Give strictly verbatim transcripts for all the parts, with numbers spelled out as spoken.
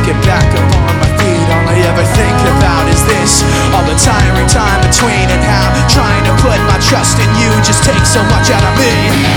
get back up on my feet. All I ever think about is this, all the tiring time between, and how trying to put my trust in you just takes so much out of me.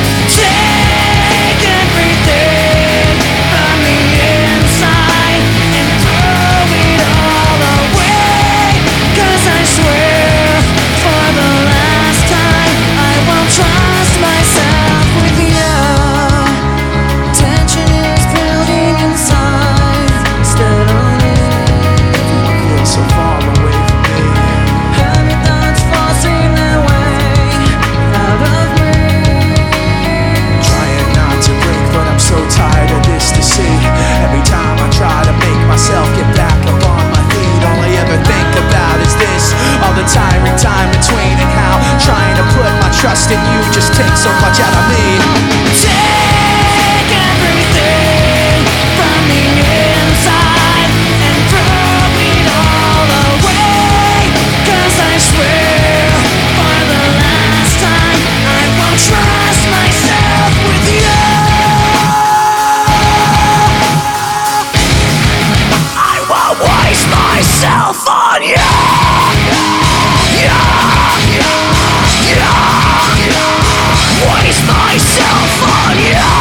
Take everything from the inside and throw it all away, 'cause I swear for the last time I won't trust myself with you. Tension is building inside steadily. I feel so far away from me. Heavy thoughts forcing their way out of me. Trying not to break, but I'm so tired of this to see. Every time I try to make myself get back up on my feet, all I ever think about is this, all the tiring time between, and how trying to put my trust in you just takes so much out of me. Take everything from the inside and throw it all away, 'cause I swear for the last time I won't trust myself with you. I won't waste myself on you. Yeah, yeah, yeah. Waste myself on you.